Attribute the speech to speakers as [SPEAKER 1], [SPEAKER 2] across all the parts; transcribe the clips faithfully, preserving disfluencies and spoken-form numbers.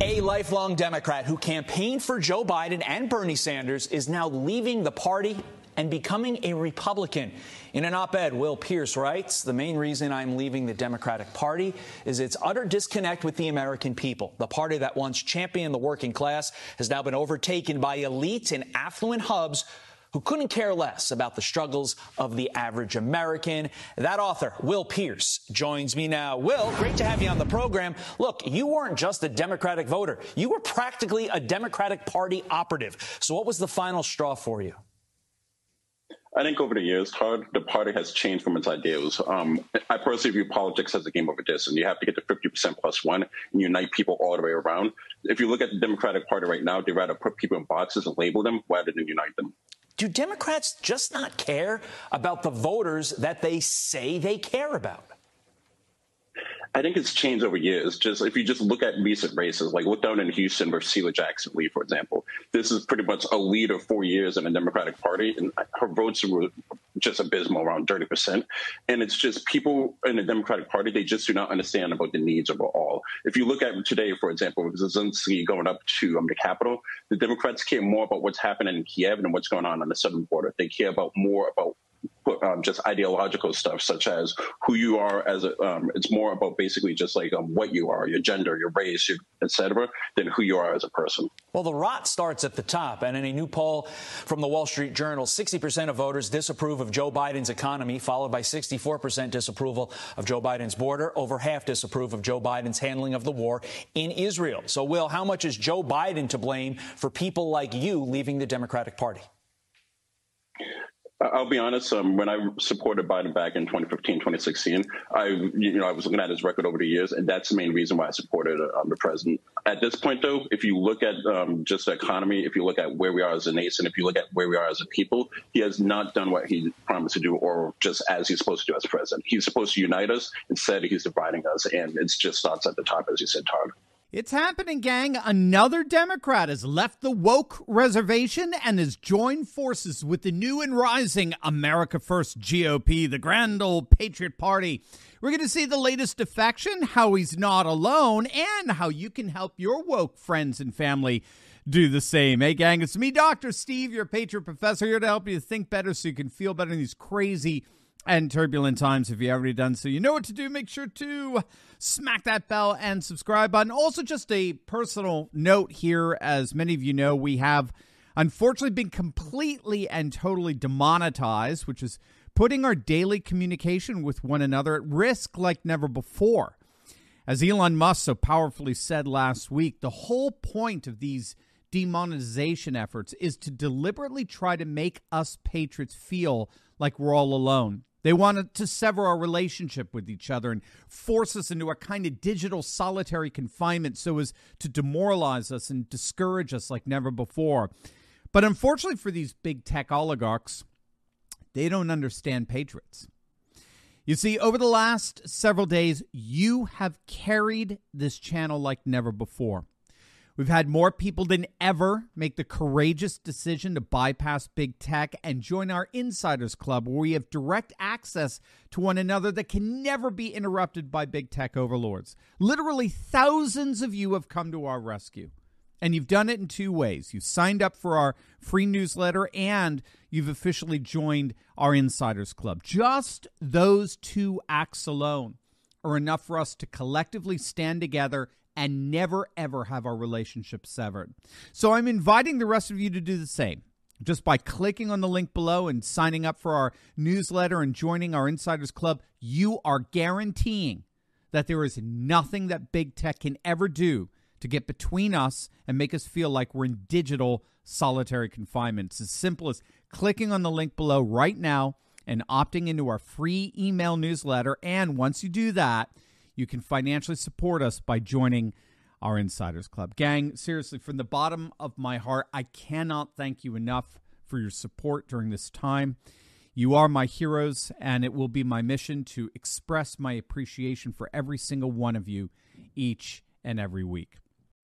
[SPEAKER 1] A lifelong Democrat who campaigned for Joe Biden and Bernie Sanders is now leaving the party and becoming a Republican. In an op-ed, Will Pierce writes, "The main reason I'm leaving the Democratic Party is its utter disconnect with the American people. The party that once championed the working class has now been overtaken by elites and affluent hubs who couldn't care less about the struggles of the average American." That author, Will Pierce, joins me now. Will, great to have you on the program. Look, you weren't just a Democratic voter. You were practically a Democratic Party operative. So what was the final straw for you?
[SPEAKER 2] I think over the years, Todd, the party has changed from its ideals. Um, I personally view politics as a game of addition. You have to get to fifty percent plus one and unite people all the way around. If you look at the Democratic Party right now, they'd rather put people in boxes and label them rather than unite them.
[SPEAKER 1] Do Democrats just not care about the voters that they say they care about?
[SPEAKER 2] I think it's changed over years. Just if you just look at recent races, like look down in Houston versus Sheila Jackson Lee, for example, this is pretty much a lead of four years in the Democratic Party, and her votes were just abysmal, around thirty percent. And it's just people in the Democratic Party, they just do not understand about the needs overall. If you look at today, for example, with Zelensky going up to um, the Capitol, the Democrats care more about what's happening in Kiev and what's going on on the southern border. They care about more about Um, just ideological stuff, such as who you are as a, um, it's more about basically just like um, what you are, your gender, your race, et cetera, than who you are as a person.
[SPEAKER 1] Well, the rot starts at the top. And in a new poll from the Wall Street Journal, sixty percent of voters disapprove of Joe Biden's economy, followed by sixty-four percent disapproval of Joe Biden's border. Over half disapprove of Joe Biden's handling of the war in Israel. So, Will, how much is Joe Biden to blame for people like you leaving the Democratic Party?
[SPEAKER 2] I'll be honest. Um, when I supported Biden back in twenty fifteen, twenty sixteen, I, you know, I was looking at his record over the years, and that's the main reason why I supported um, the president. At this point, though, if you look at um, just the economy, if you look at where we are as a nation, if you look at where we are as a people, he has not done what he promised to do, or just as he's supposed to do as president. He's supposed to unite us. Instead, he's dividing us, and it just starts at the top, as you said, Todd.
[SPEAKER 3] It's happening, gang. Another Democrat has left the woke reservation and has joined forces with the new and rising America First G O P, the grand old Patriot Party. We're going to see the latest defection, how he's not alone, and how you can help your woke friends and family do the same. Hey, gang, it's me, Doctor Steve, your Patriot Professor, here to help you think better so you can feel better in these crazy and turbulent times. If you've already done so, you know what to do. Make sure to smack that bell and subscribe button. Also, just a personal note here, as many of you know, we have unfortunately been completely and totally demonetized, which is putting our daily communication with one another at risk like never before. As Elon Musk so powerfully said last week, the whole point of these demonetization efforts is to deliberately try to make us patriots feel like we're all alone. They wanted to sever our relationship with each other and force us into a kind of digital solitary confinement so as to demoralize us and discourage us like never before. But unfortunately for these big tech oligarchs, they don't understand patriots. You see, over the last several days, you have carried this channel like never before. We've had more people than ever make the courageous decision to bypass big tech and join our Insiders Club, where we have direct access to one another that can never be interrupted by big tech overlords. Literally thousands of you have come to our rescue, and you've done it in two ways. You've signed up for our free newsletter, and you've officially joined our Insiders Club. Just those two acts alone are enough for us to collectively stand together and never, ever have our relationship severed. So I'm inviting the rest of you to do the same. Just by clicking on the link below and signing up for our newsletter and joining our Insiders Club, you are guaranteeing that there is nothing that big tech can ever do to get between us and make us feel like we're in digital solitary confinement. It's as simple as clicking on the link below right now and opting into our free email newsletter. And once you do that, you can financially support us by joining our Insiders Club. Gang, seriously, from the bottom of my heart, I cannot thank you enough for your support during this time. You are my heroes, and it will be my mission to express my appreciation for every single one of you each and every week.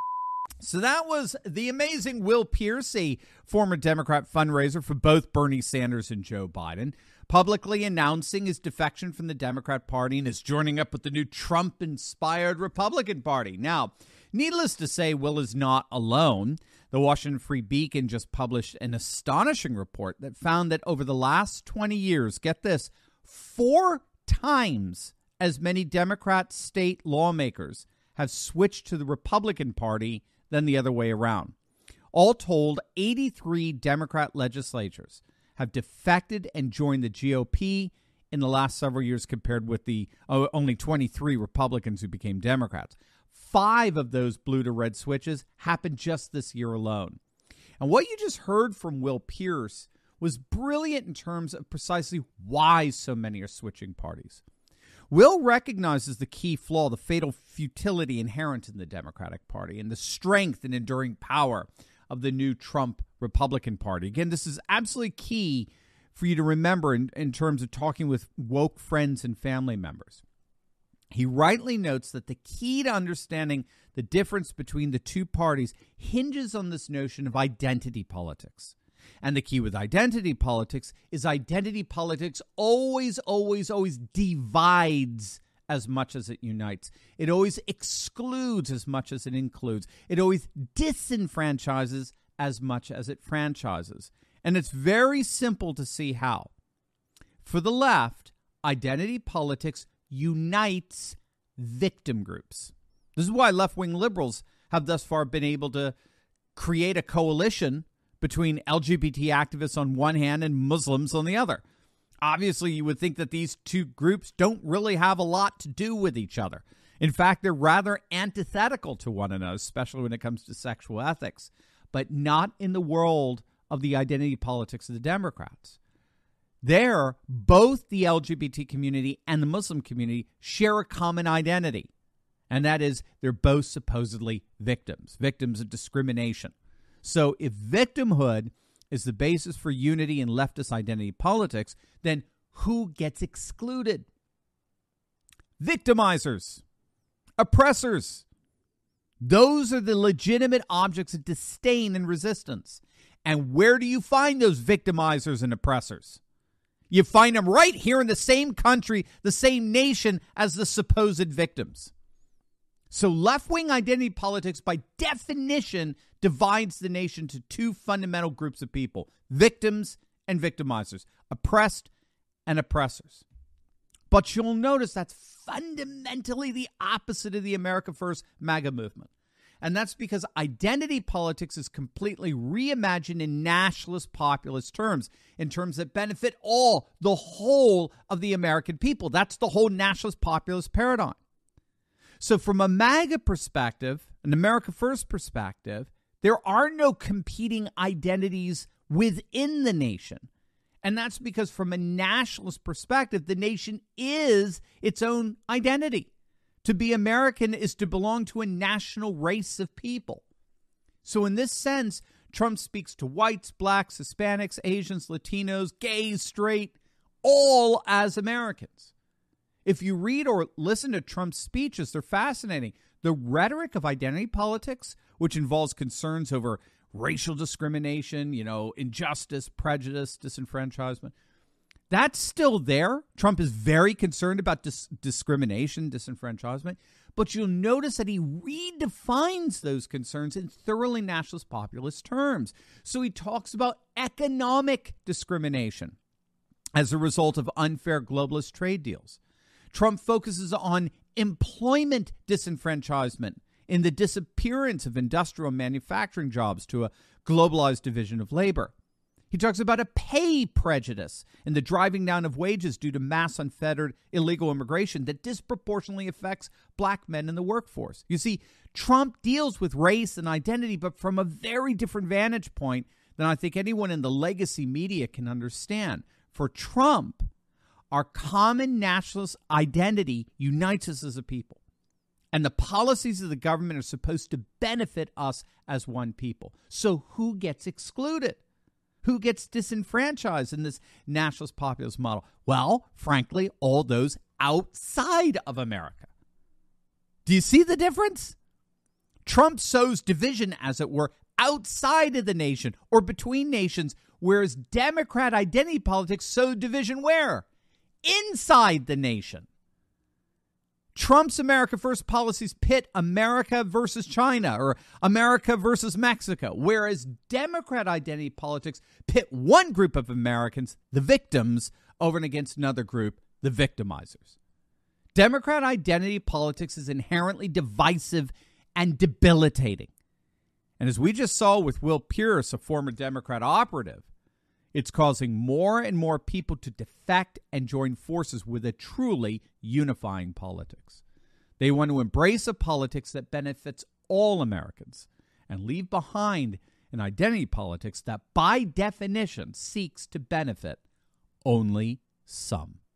[SPEAKER 3] So that was the amazing Will Pierce, a former Democrat fundraiser for both Bernie Sanders and Joe Biden. publicly announcing his defection from the Democrat Party and is joining up with the new Trump-inspired Republican Party. Now, needless to say, Will is not alone. The Washington Free Beacon just published an astonishing report that found that over the last twenty years, get this, four times as many Democrat state lawmakers have switched to the Republican Party than the other way around. All told, eighty-three Democrat legislatures have defected and joined the G O P in the last several years compared with the uh, only twenty-three Republicans who became Democrats. Five of those blue to red switches happened just this year alone. And what you just heard from Will Pierce was brilliant in terms of precisely why so many are switching parties. Will recognizes the key flaw, the fatal futility inherent in the Democratic Party and the strength and enduring power of the new Trump Republican Party. Again, this is absolutely key for you to remember in, in terms of talking with woke friends and family members. He rightly notes that the key to understanding the difference between the two parties hinges on this notion of identity politics. And the key with identity politics is identity politics always, always, always divides as much as it unites. It always excludes as much as it includes. It always disenfranchises as much as it franchises. And it's very simple to see how. For the left, identity politics unites victim groups. This is why left-wing liberals have thus far been able to create a coalition between L G B T activists on one hand and Muslims on the other. Obviously, you would think that these two groups don't really have a lot to do with each other. In fact, they're rather antithetical to one another, especially when it comes to sexual ethics, but not in the world of the identity politics of the Democrats. There, both the L G B T community and the Muslim community share a common identity, and that is they're both supposedly victims, victims of discrimination. So if victimhood is the basis for unity in leftist identity politics, then who gets excluded? Victimizers, oppressors. Those are the legitimate objects of disdain and resistance. And where do you find those victimizers and oppressors? You find them right here in the same country, the same nation as the supposed victims. So left-wing identity politics, by definition, divides the nation to two fundamental groups of people, victims and victimizers, oppressed and oppressors. But you'll notice that's fundamentally the opposite of the America First MAGA movement. And that's because identity politics is completely reimagined in nationalist populist terms, in terms that benefit all, the whole of the American people. That's the whole nationalist populist paradigm. So from a MAGA perspective, an America First perspective, there are no competing identities within the nation. And that's because from a nationalist perspective, the nation is its own identity. To be American is to belong to a national race of people. So in this sense, Trump speaks to whites, blacks, Hispanics, Asians, Latinos, gays, straight, all as Americans. If you read or listen to Trump's speeches, they're fascinating. The rhetoric of identity politics, which involves concerns over racial discrimination, you know, injustice, prejudice, disenfranchisement, that's still there. Trump is very concerned about dis- discrimination, disenfranchisement. But you'll notice that he redefines those concerns in thoroughly nationalist populist terms. So he talks about economic discrimination as a result of unfair globalist trade deals. Trump focuses on employment disenfranchisement in the disappearance of industrial manufacturing jobs to a globalized division of labor. He talks about a pay prejudice in the driving down of wages due to mass unfettered illegal immigration that disproportionately affects black men in the workforce. You see, Trump deals with race and identity, but from a very different vantage point than I think anyone in the legacy media can understand. For Trump, our common nationalist identity unites us as a people. And the policies of the government are supposed to benefit us as one people. So who gets excluded? Who gets disenfranchised in this nationalist populist model? Well, frankly, all those outside of America. Do you see the difference? Trump sows division, as it were, outside of the nation or between nations, whereas Democrat identity politics sow division where? Inside the nation. Trump's America First policies pit America versus China or America versus Mexico, whereas Democrat identity politics pit one group of Americans, the victims, over and against another group, the victimizers. Democrat identity politics is inherently divisive and debilitating. And as we just saw with Will Pierce, a former Democrat operative, it's causing more and more people to defect and join forces with a truly unifying politics. They want to embrace a politics that benefits all Americans and leave behind an identity politics that, by definition, seeks to benefit only some.